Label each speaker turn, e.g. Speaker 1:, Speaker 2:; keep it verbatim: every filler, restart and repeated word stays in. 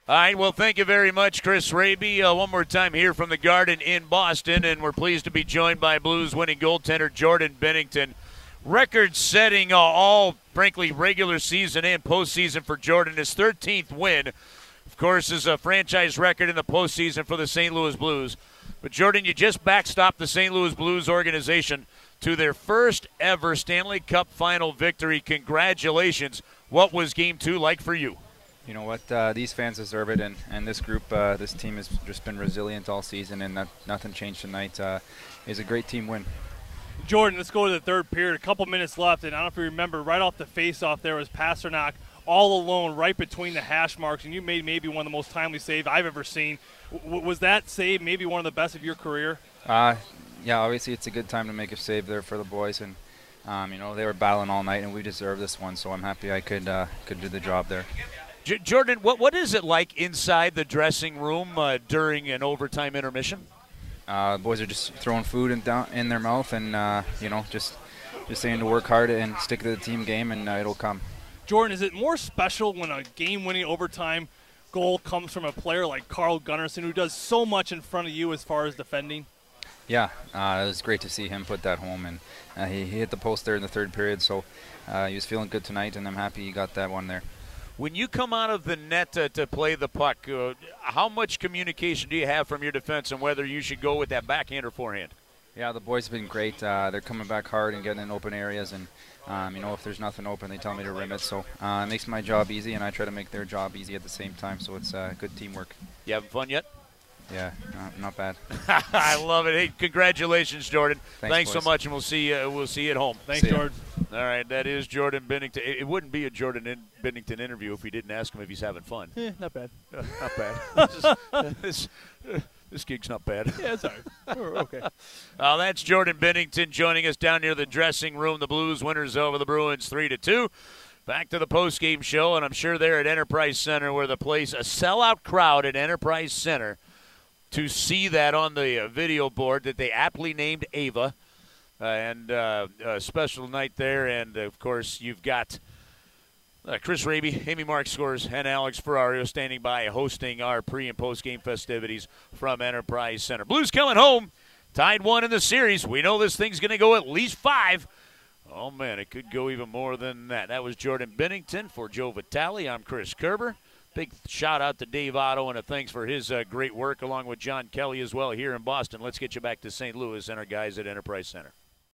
Speaker 1: All right, well, thank you very much, Chris Raby. Uh, one more time here from the Garden in Boston, and we're pleased to be joined by Blues winning goaltender Jordan Binnington. Record-setting uh, all, frankly, regular season and postseason for Jordan. His thirteenth win, of course, is a franchise record in the postseason for the Saint Louis Blues. But, Jordan, you just backstopped the Saint Louis Blues organization to their first ever Stanley Cup final victory. Congratulations. What was Game two like for you?
Speaker 2: You know what? Uh, these fans deserve it, and, and this group, uh, this team has just been resilient all season, and not, nothing changed tonight. Uh, it was a great team win.
Speaker 3: Jordan, let's go to the third period. A couple minutes left, and I don't know if you remember, right off the face-off there was Pasternak all alone right between the hash marks, and you made maybe one of the most timely saves I've ever seen. W- was that save maybe one of the best of your career?
Speaker 2: Uh, yeah, obviously it's a good time to make a save there for the boys, and um, you know they were battling all night, and we deserve this one. So I'm happy I could uh, could do the job there.
Speaker 1: J- Jordan, what what is it like inside the dressing room uh, during an overtime intermission?
Speaker 2: Uh, the boys are just throwing food in, down, in their mouth, and uh, you know just just saying to work hard and stick to the team game, and uh, it'll come.
Speaker 3: Jordan, is it more special when a game-winning overtime goal comes from a player like Carl Gunnarsson, who does so much in front of you as far as defending?
Speaker 2: Yeah, uh, it was great to see him put that home, and uh, he, he hit the post there in the third period, so uh, he was feeling good tonight, and I'm happy he got that one there.
Speaker 1: When you come out of the net to, to play the puck, uh, how much communication do you have from your defense on whether you should go with that backhand or forehand?
Speaker 2: Yeah, the boys have been great. Uh, they're coming back hard and getting in open areas, and um, you know if there's nothing open, they tell me to rim it. So uh, it makes my job easy, and I try to make their job easy at the same time. So it's uh, good teamwork.
Speaker 1: You having fun yet?
Speaker 2: Yeah, not, not bad.
Speaker 1: I love it. Hey, congratulations, Jordan.
Speaker 2: Thanks,
Speaker 1: Thanks so
Speaker 2: boys.
Speaker 1: much, and we'll see. Uh, we'll see you at home.
Speaker 3: Thanks,
Speaker 2: See ya.
Speaker 3: Jordan.
Speaker 1: All right, that is Jordan Binnington. It, it wouldn't be a Jordan in Binnington interview if we didn't ask him if he's having fun.
Speaker 3: Eh, not bad.
Speaker 1: Uh, not bad. this, uh, this, uh, this gig's not bad.
Speaker 3: Yeah, it's all right. We're okay.
Speaker 1: Uh, that's Jordan Binnington joining us down near the dressing room. The Blues winners over the Bruins three to two. Back to the post-game show, and I'm sure they're at Enterprise Center where the place, a sellout crowd at Enterprise Center, to see that on the uh, video board that they aptly named Ava. Uh, and uh, a special night there. And, of course, you've got uh, Chris Raby, Amy Mark Scores, and Alex Ferrario standing by hosting our pre- and post-game festivities from Enterprise Center. Blues coming home, tied one in the series. We know this thing's going to go at least five. Oh, man, it could go even more than that. That was Jordan Binnington. For Joe Vitale, I'm Chris Kerber. Big shout-out to Dave Otto, and a thanks for his uh, great work, along with John Kelly as well here in Boston. Let's get you back to Saint Louis and our guys at Enterprise Center.